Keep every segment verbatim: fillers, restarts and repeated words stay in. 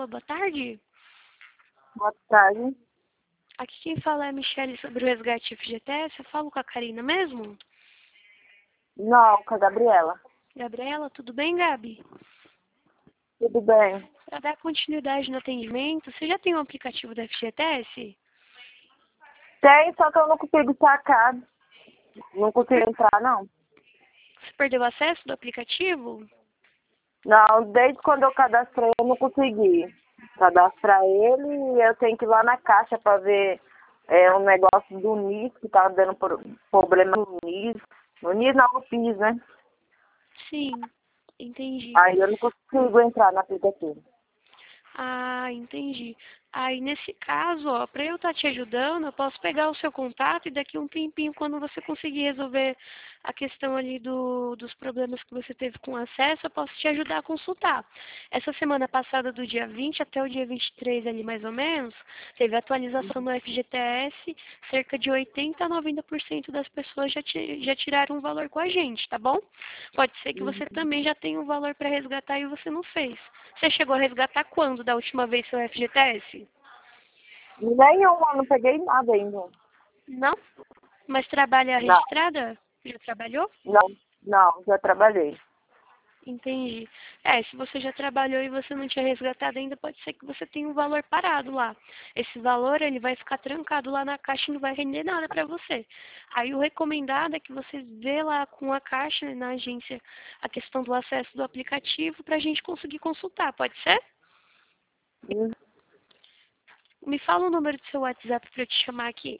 Gabriela, boa tarde. Boa tarde. Aqui quem fala é a Michelle sobre o resgate F G T S. Eu falo com a Karina mesmo? Não, com a Gabriela. Gabriela, tudo bem, Gabi? Tudo bem? Para dar continuidade no atendimento, você já tem um aplicativo da F G T S? Tem, só que eu não consigo sacar. Não consigo entrar, não. Você perdeu o acesso do aplicativo? Não, desde quando eu cadastrei eu não consegui cadastrar ele e eu tenho que ir lá na caixa para ver é, um negócio do N I S, que tá dando pro- problema no N I S. No N I S não, no P I S, né? Sim, entendi. Aí eu não consigo entrar no aplicativo. Ah, entendi. Aí, nesse caso, ó, para eu estar te ajudando, eu posso pegar o seu contato e daqui um tempinho, quando você conseguir resolver a questão ali do, dos problemas que você teve com acesso, eu posso te ajudar a consultar. Essa semana passada, do dia vinte até o dia vinte e três ali, mais ou menos, teve atualização no F G T S, cerca de oitenta a noventa por cento das pessoas já, ti- já tiraram um valor com a gente, tá bom? Pode ser que você também já tenha um valor para resgatar e você não fez. Você chegou a resgatar quando da última vez seu F G T S? Nenhuma, não peguei nada ainda. Não? Mas trabalha Não, registrada? Já trabalhou? não, não, já trabalhei. Entendi. É, se você já trabalhou e você não tinha resgatado ainda, pode ser que você tenha um valor parado lá. Esse valor, ele vai ficar trancado lá na caixa e não vai render nada para você. Aí o recomendado é que você vê lá com a caixa, né, na agência, a questão do acesso do aplicativo para a gente conseguir consultar, pode ser? Hum, Me fala o número do seu WhatsApp para eu te chamar aqui.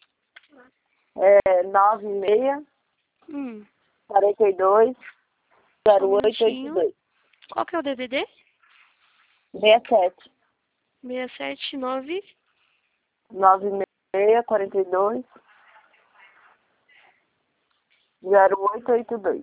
É nove seis, Hum, quarenta e dois, só um zero oito oito minutinho. dois. Qual que é o D D D? sessenta e sete, seis sete nove. noventa e seis, quarenta e dois, zero oito oito dois.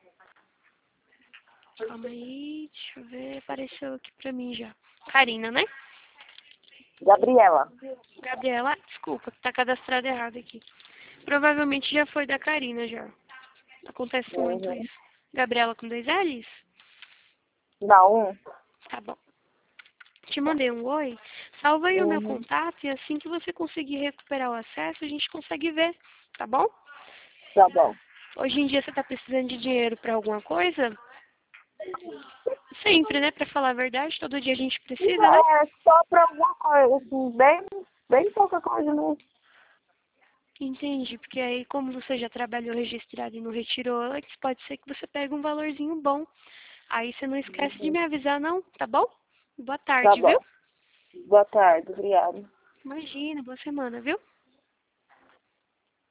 Calma aí, deixa eu ver. Apareceu aqui pra mim já. Karina, né? Gabriela. Gabriela, desculpa, tá cadastrado errado aqui. Provavelmente já foi da Karina já. Acontece muito Uhum. isso. Gabriela com dois L's? Não. Tá bom. Te mandei um oi. Salva aí o meu Uhum. contato e assim que você conseguir recuperar o acesso, a gente consegue ver, tá bom? Tá bom. Hoje em dia você tá precisando de dinheiro pra alguma coisa? Sempre, né? Pra falar a verdade, todo dia a gente precisa, né? É só pra alguma coisa, assim, bem, bem pouca coisa mesmo. Entendi, porque aí como você já trabalhou registrado e não retirou antes, pode ser que você pegue um valorzinho bom. Aí você não esquece de Uhum. me avisar, não, tá bom? Boa Tá tarde, viu? bom. Boa tarde, obrigada. Imagina, boa semana, viu?